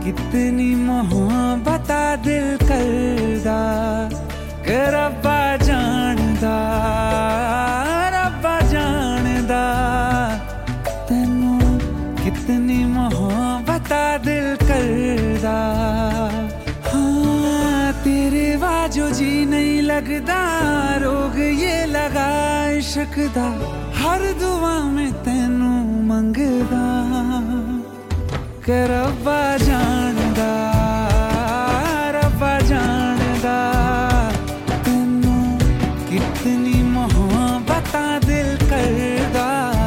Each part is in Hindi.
कितनी मोहब्बत दिल करदा कि रब्बा जानदा, रब्बा जानदा तैनू कितनी मोहब्बत दिल करदा। हाँ तेरे बाजो जी नहीं लगदा, रोग ये लगा इश्क दा, हर दुआ में तैनू मंगदा कि रब्बा जानदा, रब्बा जानदा तैनू कितनी मोहब्बत दिल करदा।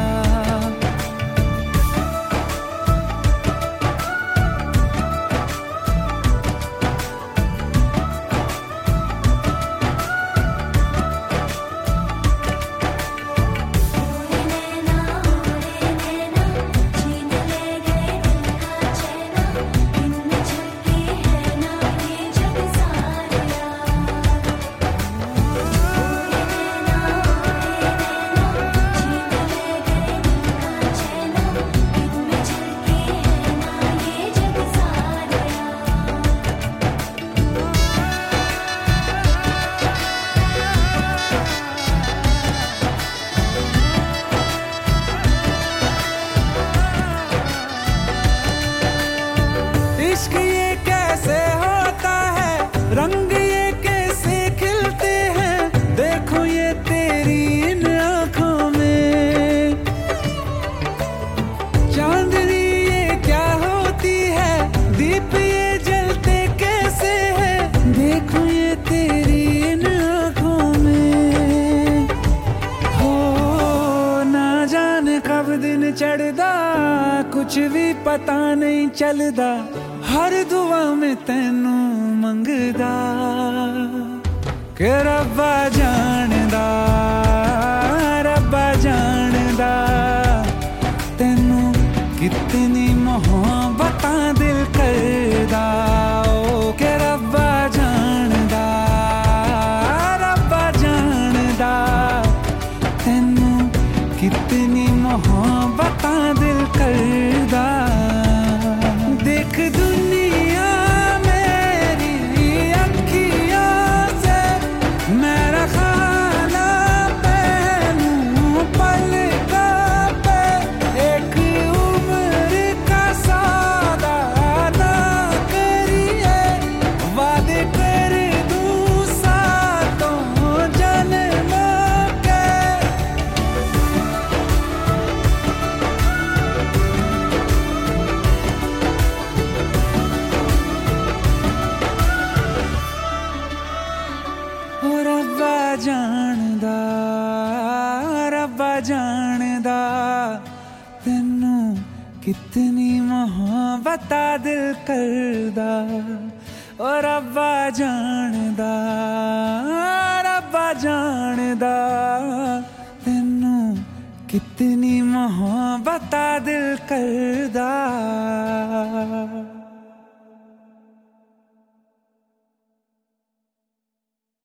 इश्क ये कैसे होता है, रंग ये कैसे खिलते हैं, देखो ये तेरी इन आँखों में। चांदनी ये क्या होती है, दीप ये जलते कैसे हैं, देखो ये तेरी इन आँखों में। हो ना जाने कब दिन चढ़दा, कुछ भी पता नहीं चलदा, हर दुआ में तैनू मंगदा कि रब्बा जानदा, रब्बा जानदा तैनू कितनी मोहब्बत दिल करदा। ओ कि रब्बा जानदा, रब्बा जानदा तैनू कितनी मोहब्बत दिल करदा। देख दुनिया मेरी अखियों से मेरा खाना पहनूं पलकों पे, एक उम्र का सौदा ना करिए, वादे कर दूं सातों जन्मों के। रब्बा जानदा, रब्बा जानदा तैनू कितनी मोहब्बत दिल करदा। ओ रब्बा जानदा, रब्बा जानदा तैनू कितनी मोहब्बत दिल करदा।